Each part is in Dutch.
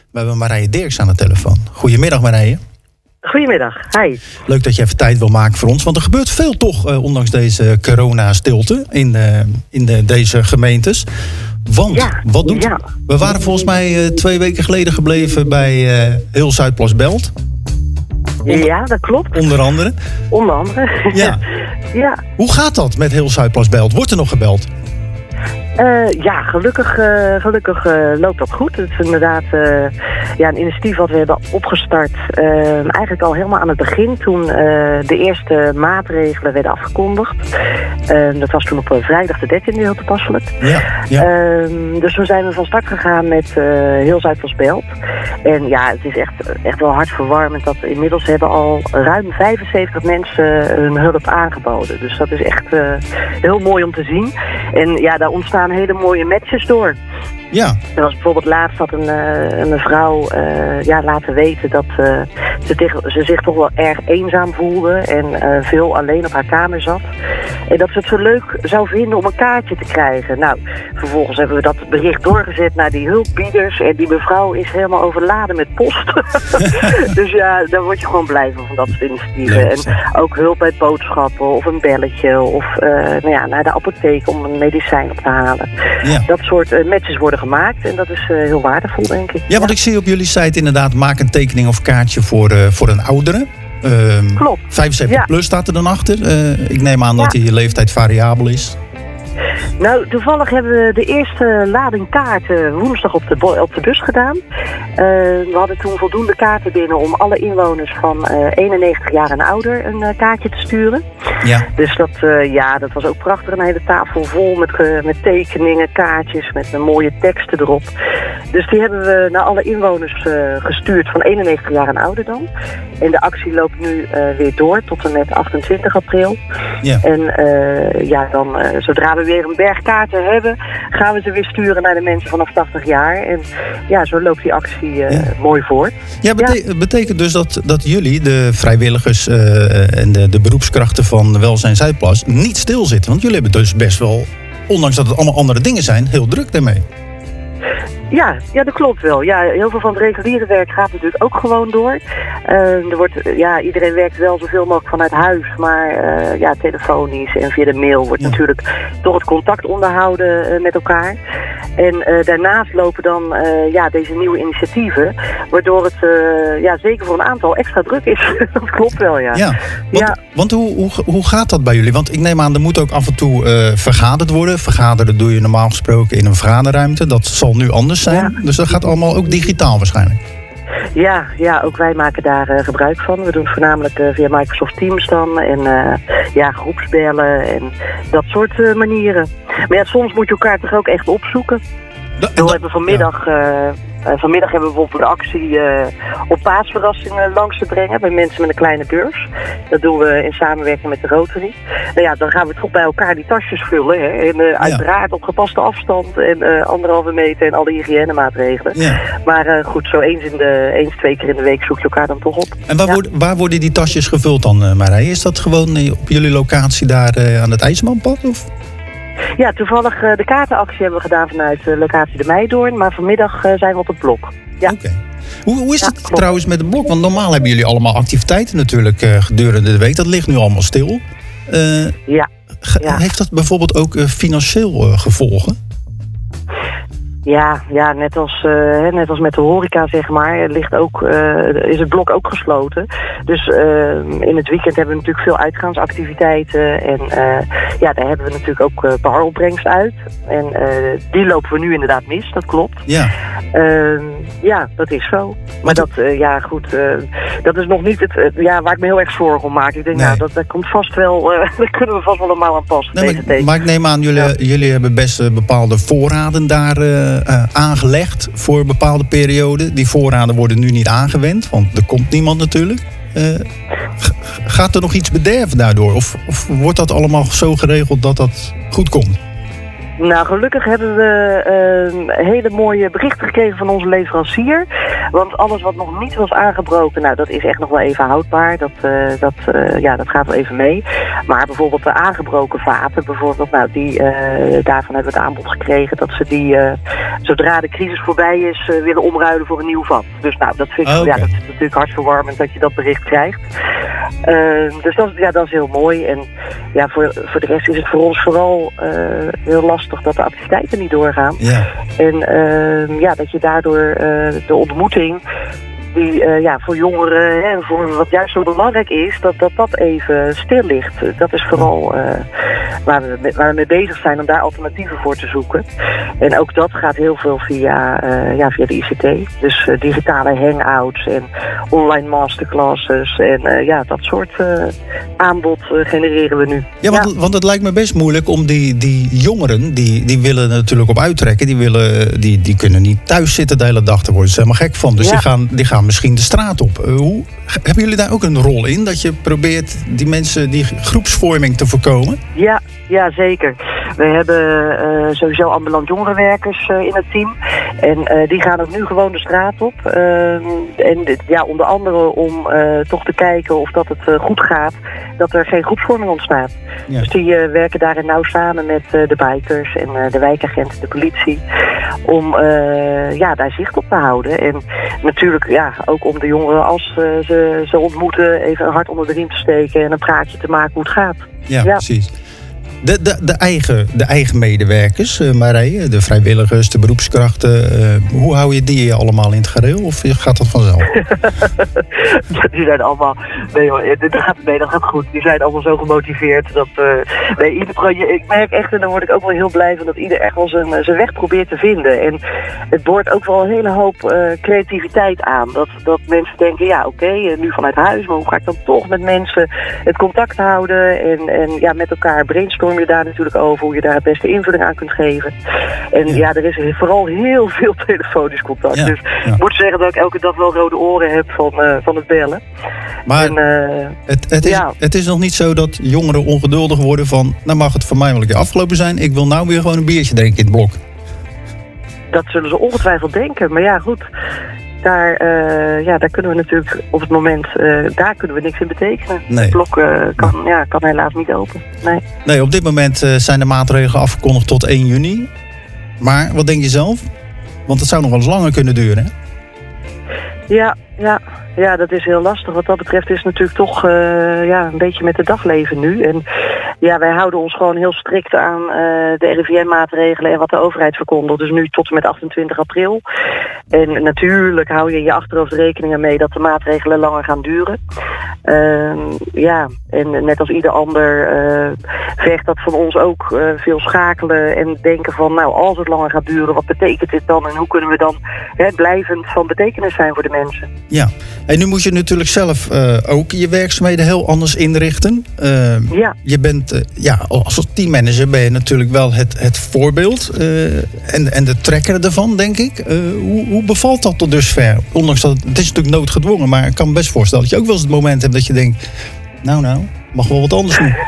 We hebben Marije Dirks aan de telefoon. Goedemiddag Marije. Goedemiddag, hi. Leuk dat je even tijd wil maken voor ons. Want er gebeurt veel toch, ondanks deze corona-stilte in deze gemeentes. Want, wat doet... Ja. We waren volgens mij 2 weken geleden gebleven bij heel Zuidplasbelt. Ja, dat klopt. Onder andere. Onder andere. Ja. Ja. Hoe gaat dat met heel Zuidplasbelt? Wordt er nog gebeld? Ja, gelukkig loopt dat goed. Het is inderdaad een initiatief wat we hebben opgestart. Eigenlijk al helemaal aan het begin, toen de eerste maatregelen werden afgekondigd. Dat was toen op vrijdag de 13e heel toepasselijk. Ja. Dus we zijn van start gegaan met heel Zuidplasbelt. En ja, het is echt wel hartverwarmend dat inmiddels hebben al ruim 75 mensen hun hulp aangeboden. Dus dat is echt heel mooi om te zien. En ja, daar ontstaan hele mooie matches door. Ja. Er was bijvoorbeeld laatst had een mevrouw laten weten dat ze zich toch wel erg eenzaam voelde en veel alleen op haar kamer zat. En dat ze het zo leuk zou vinden om een kaartje te krijgen. Nou, vervolgens hebben we dat bericht doorgezet naar die hulpbieders. En die mevrouw is helemaal overladen met post. Dus ja, daar word je gewoon blij van dat soort initiatieven. Leuk, en ook hulp bij boodschappen of een belletje of naar de apotheek om een medicijn op te halen. Ja. Dat soort matches worden gemaakt en dat is heel waardevol, denk ik. Ja, want ik zie op jullie site inderdaad, maak een tekening of kaartje voor een oudere. Klopt. 75 plus staat er dan achter. Ik neem aan dat die leeftijd variabel is. Nou, toevallig hebben we de eerste lading kaarten woensdag op de bus gedaan. We hadden toen voldoende kaarten binnen om alle inwoners van 91 jaar en ouder een kaartje te sturen. Ja. Dus dat was ook prachtig. Een hele tafel vol met tekeningen, kaartjes, met mooie teksten erop. Dus die hebben we naar alle inwoners gestuurd van 91 jaar en ouder dan. En de actie loopt nu weer door tot en met 28 april. Ja. En dan zodra we weer een berg kaarten hebben, gaan we ze weer sturen naar de mensen vanaf 80 jaar. En ja, zo loopt die actie mooi voort. Ja, betekent dus dat jullie, de vrijwilligers en de beroepskrachten van Welzijn Zuidplas, niet stilzitten. Want jullie hebben dus best wel, ondanks dat het allemaal andere dingen zijn, heel druk daarmee. Ja, dat klopt wel. Ja, heel veel van het reguliere werk gaat natuurlijk ook gewoon door. Iedereen werkt wel zoveel mogelijk vanuit huis, maar telefonisch en via de mail wordt natuurlijk toch het contact onderhouden met elkaar. En daarnaast lopen dan deze nieuwe initiatieven, waardoor het zeker voor een aantal extra druk is. Dat klopt wel, ja. Want hoe gaat dat bij jullie? Want ik neem aan, er moet ook af en toe vergaderd worden. Vergaderen doe je normaal gesproken in een vergaderruimte. Dat zal nu anders zijn. Ja. Dus dat gaat allemaal ook digitaal waarschijnlijk. Ja, ook wij maken daar gebruik van. We doen het voornamelijk via Microsoft Teams dan. En groepsbellen en dat soort manieren. Maar ja, soms moet je elkaar toch ook echt opzoeken. We hebben vanmiddag... Vanmiddag hebben we bijvoorbeeld een actie op paasverrassingen langs te brengen bij mensen met een kleine beurs. Dat doen we in samenwerking met de Rotary. Nou ja, dan gaan we toch bij elkaar die tasjes vullen. Hè? En uiteraard op gepaste afstand en 1,5 meter en alle hygiënemaatregelen. Ja. Maar goed, zo 2 keer in de week zoek je elkaar dan toch op. En waar worden die tasjes gevuld dan, Marije? Is dat gewoon op jullie locatie daar aan het IJsselmanpad? Of? Ja, toevallig de kaartenactie hebben we gedaan vanuit locatie de Meidoorn. Maar vanmiddag zijn we op het blok. Ja. Okay. Hoe is het trouwens met het blok? Want normaal hebben jullie allemaal activiteiten natuurlijk gedurende de week. Dat ligt nu allemaal stil. Heeft dat bijvoorbeeld ook financieel gevolgen? Ja, net als met de horeca, zeg maar, is het blok ook gesloten. Dus in het weekend hebben we natuurlijk veel uitgaansactiviteiten. En daar hebben we natuurlijk ook baropbrengst uit. En die lopen we nu inderdaad mis, dat klopt. Ja, dat is zo. Maar dat is nog niet het waar ik me heel erg zorgen om maak. Ik denk, dat komt vast wel, daar kunnen we vast wel allemaal aan passen. Maar ik neem aan, jullie hebben best bepaalde voorraden daar aangelegd voor bepaalde perioden. Die voorraden worden nu niet aangewend, want er komt niemand natuurlijk. Gaat er nog iets bederven daardoor? Of wordt dat allemaal zo geregeld dat dat goed komt? Nou, gelukkig hebben we hele mooie berichten gekregen van onze leverancier. Want alles wat nog niet was aangebroken, nou, dat is echt nog wel even houdbaar. Dat gaat wel even mee. Maar bijvoorbeeld de aangebroken vaten, bijvoorbeeld, nou, daarvan hebben we het aanbod gekregen dat ze die, zodra de crisis voorbij is, willen omruilen voor een nieuw vat. Dus nou, dat vind ik, dat is natuurlijk hartverwarmend dat je dat bericht krijgt. Dus dat is heel mooi. En ja, voor de rest is het voor ons vooral heel lastig dat de activiteiten niet doorgaan. Ja. En dat je daardoor de ontmoeting die voor jongeren, en voor wat juist zo belangrijk is, dat even stil ligt. Dat is vooral waar we mee bezig zijn om daar alternatieven voor te zoeken. En ook dat gaat heel veel via de ICT. Dus digitale hangouts en online masterclasses en dat soort aanbod genereren we nu. Ja, want het lijkt me best moeilijk om die jongeren, die willen natuurlijk op uittrekken. Die kunnen niet thuis zitten de hele dag, daar worden ze helemaal gek van. Dus die gaan misschien de straat op. Hebben jullie daar ook een rol in? Dat je probeert die mensen, die groepsvorming te voorkomen? Ja, zeker. We hebben sowieso ambulant jongerenwerkers in het team. En die gaan ook nu gewoon de straat op. Onder andere om toch te kijken of dat het goed gaat. Dat er geen groepsvorming ontstaat. Ja. Dus die werken daarin nauw samen met de bikers en de wijkagenten, de politie. Om daar zicht op te houden. En natuurlijk ook om de jongeren als ze ontmoeten even een hart onder de riem te steken en een praatje te maken hoe het gaat. Ja. Precies. De eigen medewerkers, Marije, de vrijwilligers, de beroepskrachten. Hoe hou je die allemaal in het gareel? Of gaat dat vanzelf? Die zijn allemaal... dat gaat goed. Die zijn allemaal zo gemotiveerd. Ik merk echt, en daar word ik ook wel heel blij van, dat ieder echt wel zijn weg probeert te vinden. En het boort ook wel een hele hoop creativiteit aan. Dat mensen denken, nu vanuit huis, maar hoe ga ik dan toch met mensen het contact houden en met elkaar brainstormen je daar natuurlijk over hoe je daar het beste invulling aan kunt geven. En er is vooral heel veel telefonisch contact. Ja, dus ik moet zeggen dat ik elke dag wel rode oren heb van het bellen. Maar het is nog niet zo dat jongeren ongeduldig worden van, nou mag het voor mij wel een keer afgelopen zijn, ik wil nou weer gewoon een biertje drinken in het blok. Dat zullen ze ongetwijfeld denken, maar ja goed. Daar kunnen we natuurlijk op het moment, daar kunnen we niks in betekenen. Nee. Het blok kan helaas niet open. Nee, op dit moment zijn de maatregelen afgekondigd tot 1 juni. Maar wat denk je zelf? Want het zou nog wel eens langer kunnen duren, hè? Ja, dat is heel lastig. Wat dat betreft is het natuurlijk toch een beetje met het dagleven nu. En wij houden ons gewoon heel strikt aan de RIVM-maatregelen en wat de overheid verkondigt. Dus nu tot en met 28 april. En natuurlijk hou je achterhoofd rekeningen mee dat de maatregelen langer gaan duren. En net als ieder ander vergt dat van ons ook veel schakelen en denken van, nou, als het langer gaat duren, wat betekent dit dan? En hoe kunnen we dan blijvend van betekenis zijn voor de mensen? Ja, en nu moet je natuurlijk zelf ook je werkzaamheden heel anders inrichten. Je bent, als teammanager ben je natuurlijk wel het voorbeeld en de trekker ervan, denk ik. Hoe bevalt dat tot dusver? Ondanks dat het is natuurlijk noodgedwongen, maar ik kan me best voorstellen dat je ook wel eens het moment hebt dat je denkt, nou, mag wel wat anders nu.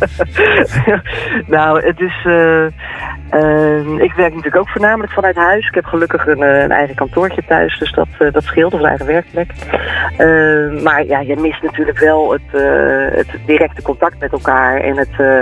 Nou, het is... ik werk natuurlijk ook voornamelijk vanuit huis. Ik heb gelukkig een eigen kantoortje thuis, dus dat scheelt, of een eigen werkplek. Maar je mist natuurlijk wel het directe contact met elkaar. En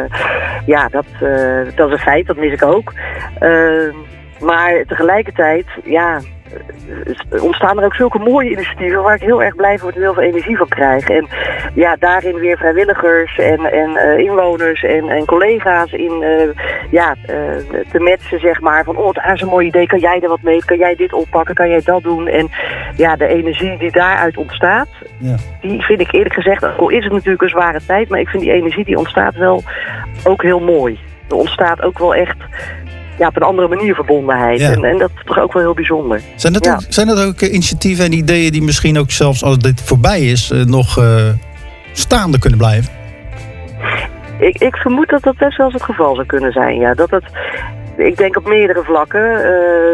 dat is een feit, dat mis ik ook. Maar tegelijkertijd, ontstaan er ook zulke mooie initiatieven waar ik heel erg blij word en heel veel energie van krijg. En daarin weer vrijwilligers en inwoners en collega's in te matchen, zeg maar, van dat is een mooi idee, kan jij er wat mee, kan jij dit oppakken, kan jij dat doen? En de energie die daaruit ontstaat, die vind ik eerlijk gezegd, al is het natuurlijk een zware tijd, maar ik vind die energie die ontstaat wel ook heel mooi. Er ontstaat ook wel echt op een andere manier verbondenheid. Ja. En dat is toch ook wel heel bijzonder. Zijn dat ook initiatieven en ideeën die misschien ook zelfs als dit voorbij is nog staande kunnen blijven? Ik vermoed dat dat best wel eens het geval zou kunnen zijn. Ja. Ik denk op meerdere vlakken,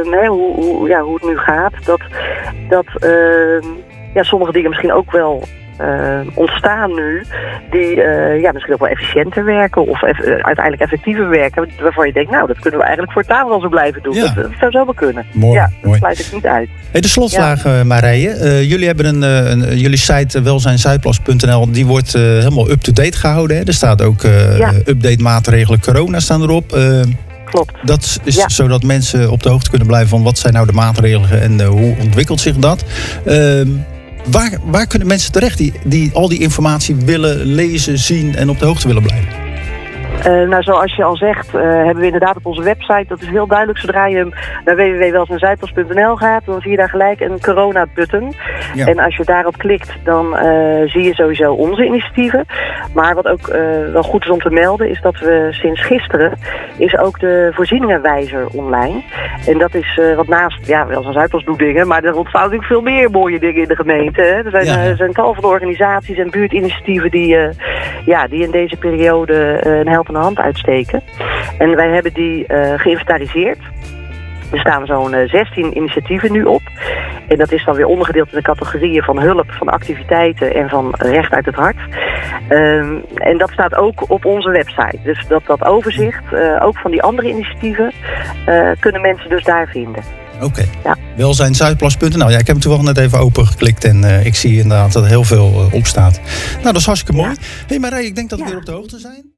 hoe het nu gaat, dat sommige dingen misschien ook wel ontstaan nu die misschien ook wel efficiënter werken of uiteindelijk effectiever werken, waarvan je denkt, nou, dat kunnen we eigenlijk voortaan wel zo blijven doen. Ja. Dat zou zo wel kunnen. Mooi, ja, dat mooi. sluit ik niet uit. Hey, de slotvraag, Marije. Jullie hebben jullie site welzijnzuidplas.nl, die wordt helemaal up-to-date gehouden. Hè? Er staat ook update maatregelen corona staan erop. Klopt. Dat is zodat mensen op de hoogte kunnen blijven van wat zijn nou de maatregelen en hoe ontwikkelt zich dat. Waar kunnen mensen terecht die al die informatie willen lezen, zien en op de hoogte willen blijven? Zoals je al zegt, hebben we inderdaad op onze website, dat is heel duidelijk, zodra je naar www.welzijnzuidplas.nl gaat, dan zie je daar gelijk een corona-button. Ja. En als je daarop klikt, dan zie je sowieso onze initiatieven. Maar wat ook wel goed is om te melden, is dat we sinds gisteren is ook de voorzieningenwijzer online. En dat is wat naast, Welzijnzuidplas doet dingen, maar er ontstaan natuurlijk veel meer mooie dingen in de gemeente. Hè. Er zijn tal van organisaties en buurtinitiatieven die in deze periode een helpende hand uitsteken. En wij hebben die geïnventariseerd. Er staan zo'n 16 initiatieven nu op. En dat is dan weer ondergedeeld in de categorieën van hulp, van activiteiten en van recht uit het hart. En dat staat ook op onze website. Dus dat overzicht, ook van die andere initiatieven, kunnen mensen dus daar vinden. Oké. Ja. Welzijnzuidplas.nl. Ja, ik heb hem toevallig net even opengeklikt en ik zie inderdaad dat er heel veel op staat. Nou, dat is hartstikke mooi. Hey Marije, ik denk dat we weer op de hoogte zijn.